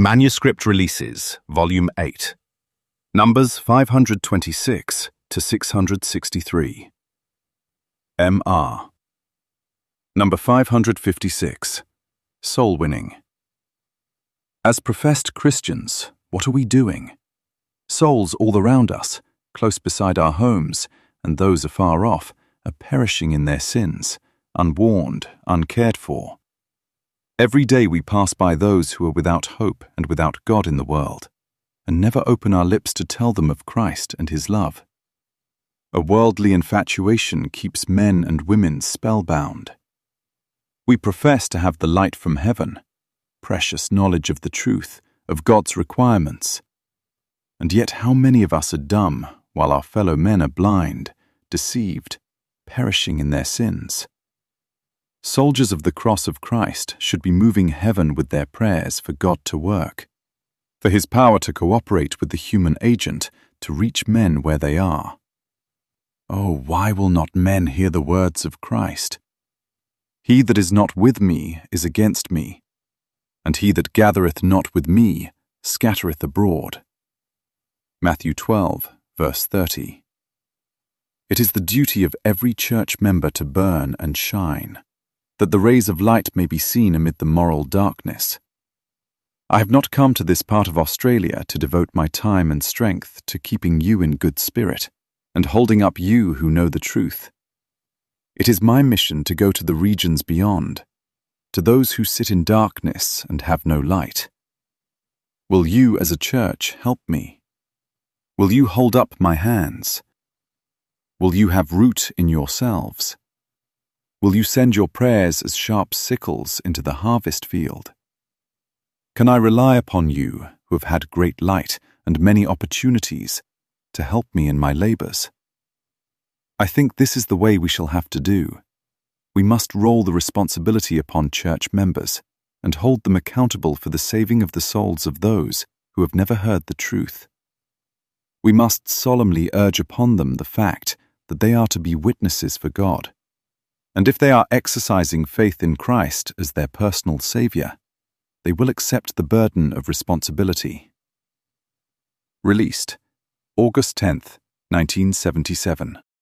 Manuscript Releases, Volume 8. Numbers 526 to 663. M.R. Number 556. Soul Winning. As professed Christians, what are we doing? Souls all around us, close beside our homes, and those afar off, are perishing in their sins, unwarned, uncared for. Every day we pass by those who are without hope and without God in the world, and never open our lips to tell them of Christ and His love. A worldly infatuation keeps men and women spellbound. We profess to have the light from heaven, precious knowledge of the truth, of God's requirements. And yet how many of us are dumb, while our fellow men are blind, deceived, perishing in their sins? Soldiers of the cross of Christ should be moving heaven with their prayers for God to work, for His power to cooperate with the human agent to reach men where they are. Oh, why will not men hear the words of Christ? He that is not with me is against me, and he that gathereth not with me scattereth abroad. Matthew 12, verse 30. It is the duty of every church member to burn and shine, that the rays of light may be seen amid the moral darkness. I have not come to this part of Australia to devote my time and strength to keeping you in good spirit and holding up you who know the truth. It is my mission to go to the regions beyond, to those who sit in darkness and have no light. Will you as a church help me? Will you hold up my hands? Will you have root in yourselves? Will you send your prayers as sharp sickles into the harvest field? Can I rely upon you, who have had great light and many opportunities, to help me in my labors? I think this is the way we shall have to do. We must roll the responsibility upon church members and hold them accountable for the saving of the souls of those who have never heard the truth. We must solemnly urge upon them the fact that they are to be witnesses for God. And if they are exercising faith in Christ as their personal Savior, they will accept the burden of responsibility. Released, August 10th, 1977.